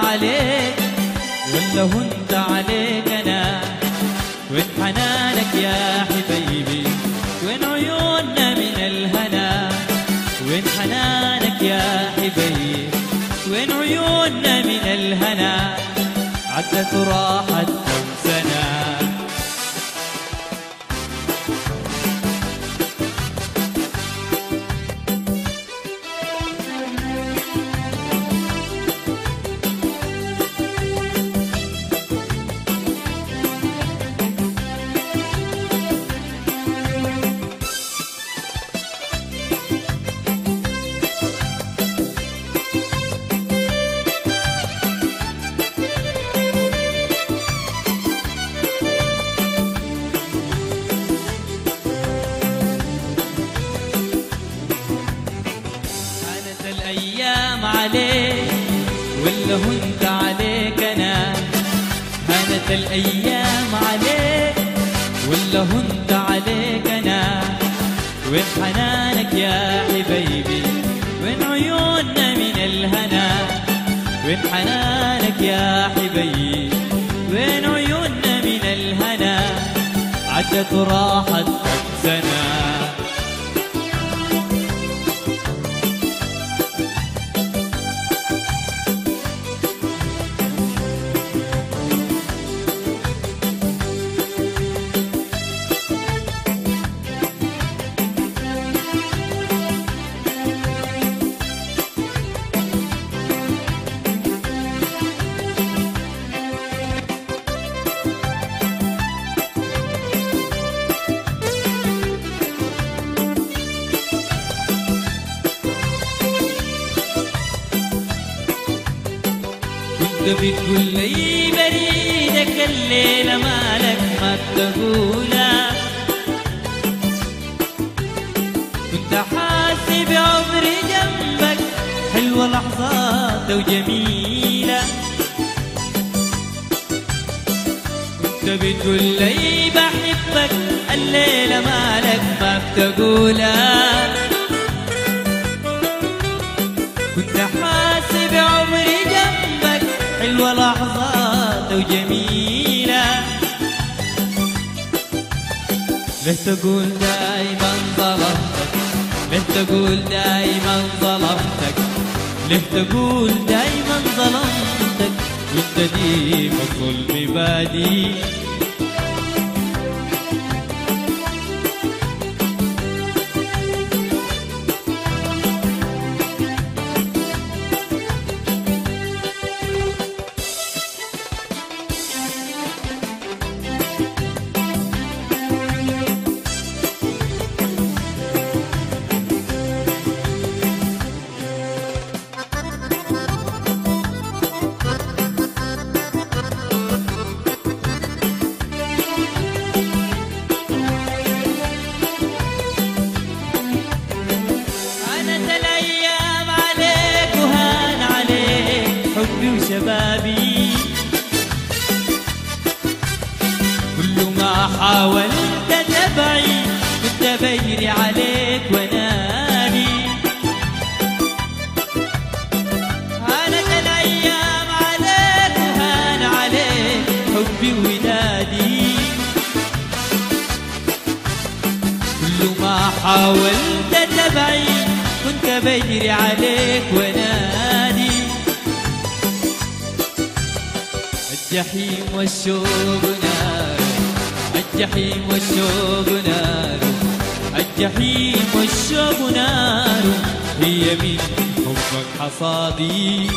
عليك ولا هنت عليك أنا؟ وين حنانك يا حبيبي؟ وين عيوننا من الهنا؟ وين حنانك يا حبيبي؟ وين عيوننا من الهنا؟ عدت وراحت كم سنة. الأيام عليك ولا هنت عليك أنا؟ هانت الأيام عليك ولا هنت عليك أنا؟ وين حنانك يا حبيبي؟ وين عيوننا من الهنا؟ وين حنانك يا حبيبي؟ وين عيوننا من الهنا؟ عدت وراحت كم سنة. بتقول لي بريدك الليلة مالك ما بتقولها؟ كنت حاسب عمري جنبك حلوة لحظات وجميلة. كنت بتقول لي بحبك الليلة مالك ما بتقولها؟ كنت حاسب عمري جنبك حلوة لحظات وجميلة. ليه تقول دايما ظلمتك؟ ليه تقول دايما ظلمتك؟ ليه تقول دايما ظلمتك وانت ديما الظلم بادي؟ شبابي كل ما حاولت تبعي كنت بجري عليك ونادي. هانت الأيام عليك وهان عليك حبي ودادي. كل ما حاولت تبعي كنت بجري عليك ونادي. الجحيم والشوق نار، الجحيم والشوق نار، الجحيم والشوق نار، هي من حبك حصادي.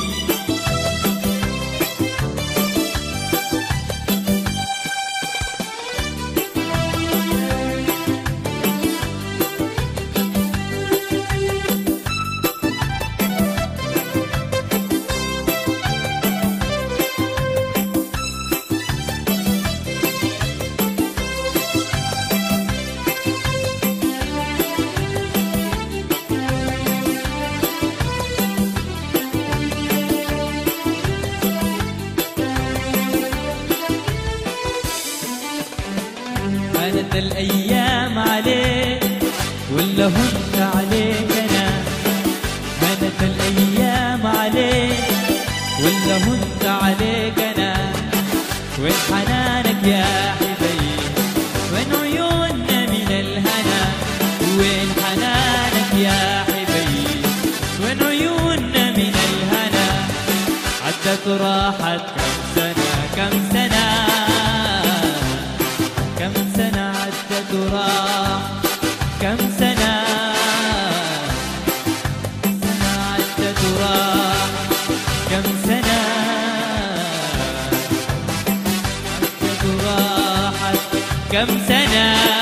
هانت الأيام عليك ولا هنت عليك أنا؟ هانت الأيام عليك ولا هنت وين حنانك يا حبيب، وين عيوننا من الهنا، عدت وراحت كم سنة كم سنة عدت وراح كم سنة عدت وراح كم سنة عدت وراحت كم سنة.